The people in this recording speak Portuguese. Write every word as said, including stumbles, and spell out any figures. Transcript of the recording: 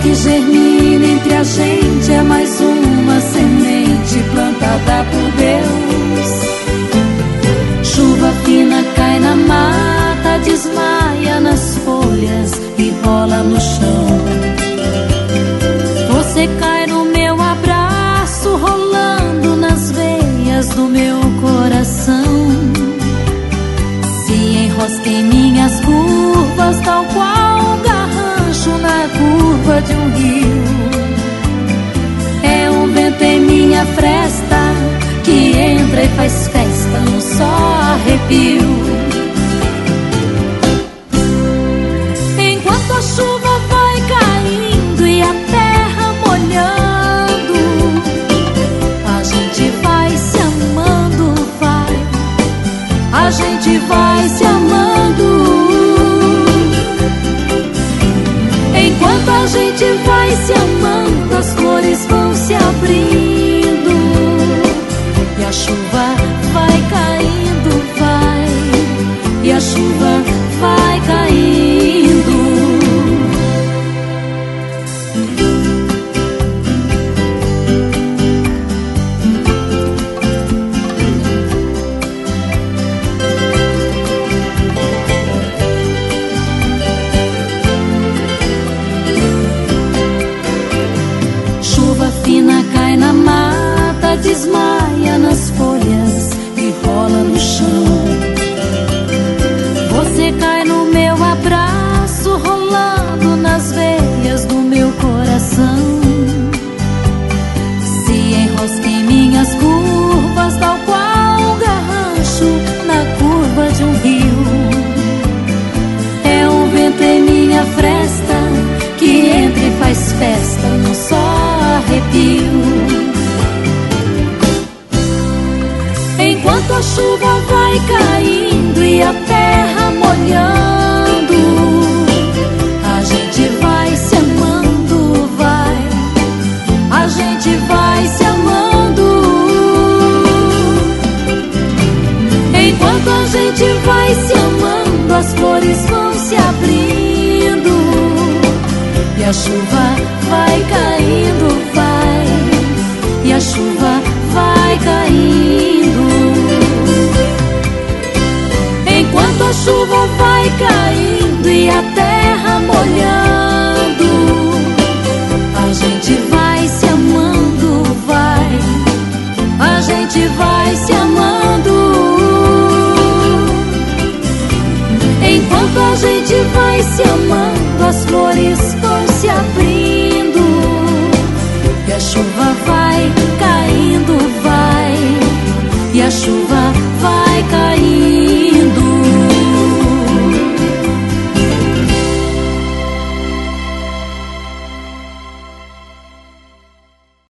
que germina entre a gente é mais uma semente plantada por Deus. Chuva fina cai na mata, desmaia nas folhas e rola no chão. Você cai no meu abraço, rolando nas veias do meu coração. Se enrosca em minhas curvas, tal qual um garrancho na curva de um rio. É um vento em minha fresta que entra e faz festa num só arrepio. Enquanto a chuva vai caindo e a terra molhando, a gente vai se amando, vai. A gente vai se amando. Enquanto a gente vai se amando, as flores vão se abrindo e a chuva vai caindo, vai. E a chuva vai caindo. Cai na mata, desmaia nas folhas e rola no chão. Você cai no meu abraço, rolando nas veias do meu coração. Se enrosca em minhas curvas, tal qual um garrancho na curva de um rio. É um vento em minha fresta que entra e faz festa num só arrepio. Enquanto a chuva vai caindo e a terra molhando, a gente vai se amando, vai. A gente vai se amando. Enquanto a gente vai se amando, as flores vão se abrindo e a chuva vai caindo, vai. E a chuva vai caindo. Enquanto a chuva vai caindo e a terra molhando, a gente vai se amando, vai. A gente vai se amando.